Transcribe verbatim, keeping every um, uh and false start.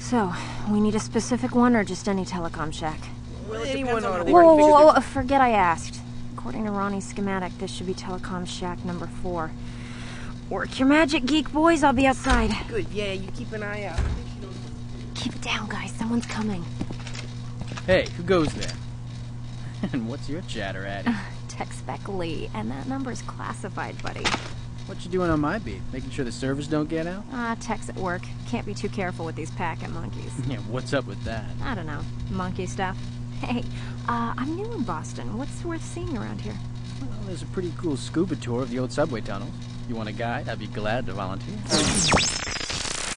So, we need a specific one or just any telecom shack? Well, anyone on Whoa, whoa, whoa, whoa, forget I asked. According to Ronnie's schematic, this should be telecom shack number four. Work your magic, geek boys. I'll be outside. Good, yeah, you keep an eye out. Keep it down, guys. Someone's coming. Hey, who goes there? And what's your chatter, Addy? Tech Spec Lee, and that number's classified, buddy. What you doing on my beat? Making sure the servers don't get out? Ah, tech's at work. Can't be too careful with these packet monkeys. Yeah, what's up with that? I don't know. Monkey stuff. Hey, uh, I'm new in Boston. What's worth seeing around here? Well, there's a pretty cool scuba tour of the old subway tunnels. You want a guide? I'd be glad to volunteer.